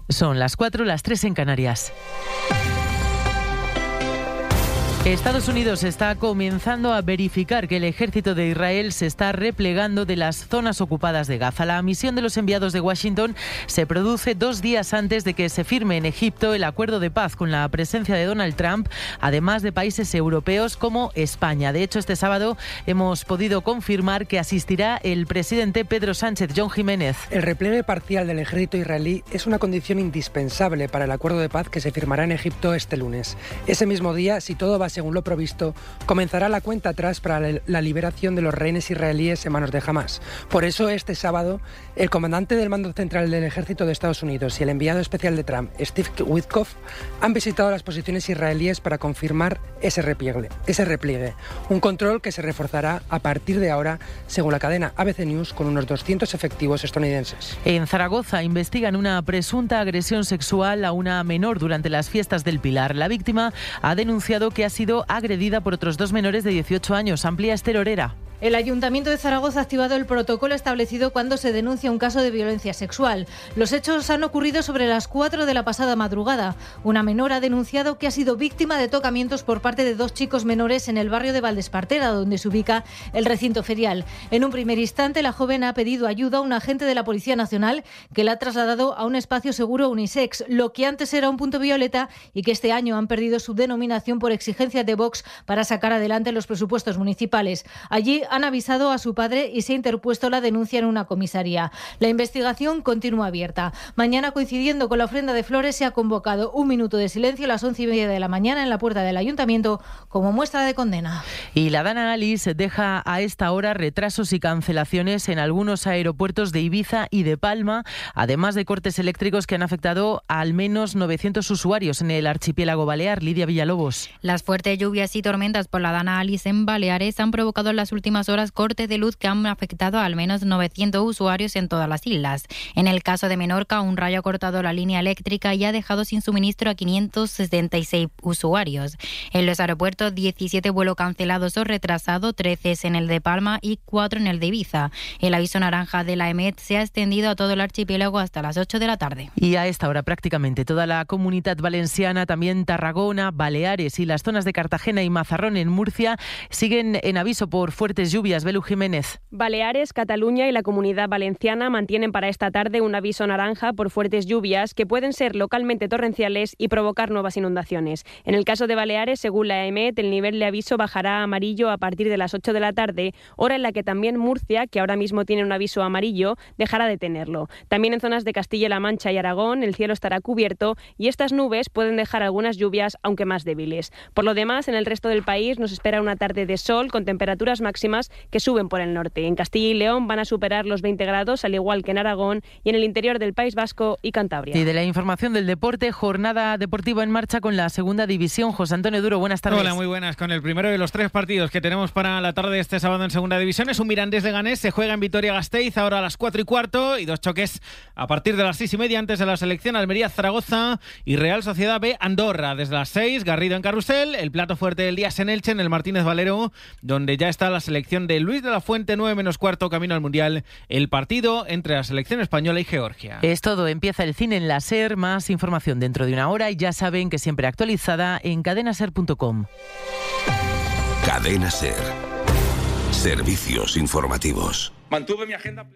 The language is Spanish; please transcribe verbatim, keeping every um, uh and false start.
Son las cuatro, las tres en Canarias. Estados Unidos está comenzando a verificar que el ejército de Israel se está replegando de las zonas ocupadas de Gaza. La misión de los enviados de Washington se produce dos días antes de que se firme en Egipto el acuerdo de paz con la presencia de Donald Trump, además de países europeos como España. De hecho, este sábado hemos podido confirmar que asistirá el presidente Pedro Sánchez. John Jiménez. El repliegue parcial del ejército israelí es una condición indispensable para el acuerdo de paz que se firmará en Egipto este lunes. Ese mismo día, si todo va según lo provisto, comenzará la cuenta atrás para la liberación de los rehenes israelíes en manos de Hamás. Por eso, este sábado, el comandante del mando central del ejército de Estados Unidos y el enviado especial de Trump, Steve Witkoff, han visitado las posiciones israelíes para confirmar ese repliegue, ese repliegue, un control que se reforzará a partir de ahora, según la cadena A B C News, con unos doscientos efectivos estadounidenses. En Zaragoza investigan una presunta agresión sexual a una menor durante las fiestas del Pilar. La víctima ha denunciado que ha sido agredida por otros dos menores de dieciocho años. Amplía Esther Orera. El Ayuntamiento de Zaragoza ha activado el protocolo establecido cuando se denuncia un caso de violencia sexual. Los hechos han ocurrido sobre las cuatro de la pasada madrugada. Una menor ha denunciado que ha sido víctima de tocamientos por parte de dos chicos menores en el barrio de Valdespartera, donde se ubica el recinto ferial. En un primer instante, la joven ha pedido ayuda a un agente de la Policía Nacional que la ha trasladado a un espacio seguro unisex, lo que antes era un punto violeta y que este año han perdido su denominación por exigencia de Vox para sacar adelante los presupuestos municipales. Allí han avisado a su padre y se ha interpuesto la denuncia en una comisaría. La investigación continúa abierta. Mañana, coincidiendo con la ofrenda de flores, se ha convocado un minuto de silencio a las once y media de la mañana en la puerta del Ayuntamiento como muestra de condena. Y la Dana Alice deja a esta hora retrasos y cancelaciones en algunos aeropuertos de Ibiza y de Palma, además de cortes eléctricos que han afectado a al menos novecientos usuarios en el archipiélago balear. Lidia Villalobos. Las fuertes lluvias y tormentas por la Dana Alice en Baleares han provocado en las últimas horas cortes de luz que han afectado a al menos novecientos usuarios en todas las islas. En el caso de Menorca, un rayo ha cortado la línea eléctrica y ha dejado sin suministro a quinientos setenta y seis usuarios. En los aeropuertos, diecisiete vuelos cancelados o retrasados, trece en el de Palma y cuatro en el de Ibiza. El aviso naranja de la E M E T se ha extendido a todo el archipiélago hasta las ocho de la tarde. Y a esta hora prácticamente toda la Comunidad Valenciana, también Tarragona, Baleares y las zonas de Cartagena y Mazarrón en Murcia siguen en aviso por fuertes lluvias. Belu Jiménez. Baleares, Cataluña y la Comunidad Valenciana mantienen para esta tarde un aviso naranja por fuertes lluvias que pueden ser localmente torrenciales y provocar nuevas inundaciones. En el caso de Baleares, según la E M E T, el nivel de aviso bajará a amarillo a partir de las ocho de la tarde, hora en la que también Murcia, que ahora mismo tiene un aviso amarillo, dejará de tenerlo. También en zonas de Castilla-La Mancha y Aragón el cielo estará cubierto y estas nubes pueden dejar algunas lluvias, aunque más débiles. Por lo demás, en el resto del país nos espera una tarde de sol con temperaturas máximas que suben por el norte. En Castilla y León van a superar los veinte grados, al igual que en Aragón y en el interior del País Vasco y Cantabria. Y de la información del deporte, jornada deportiva en marcha con la segunda división. José Antonio Duro, buenas tardes. Hola, muy buenas. Con el primero de los tres partidos que tenemos para la tarde de este sábado en segunda división es un Mirandés-Leganés. Se juega en Vitoria-Gasteiz ahora a las cuatro y cuarto y dos choques a partir de las seis y media antes de la selección. Almería-Zaragoza y Real Sociedad B Andorra. Desde las seis, Garrido en Carrusel. El plato fuerte del día es en Elche, en el Martínez Valero, donde ya está la selección de Luis de la Fuente, nueve menos cuarto, camino al Mundial. El partido entre la selección española y Georgia. Es todo, empieza el cine en la SER. Más información dentro de una hora y ya saben que siempre actualizada en cadena ser punto com. Cadena SER. Servicios informativos. Mantuve mi agenda.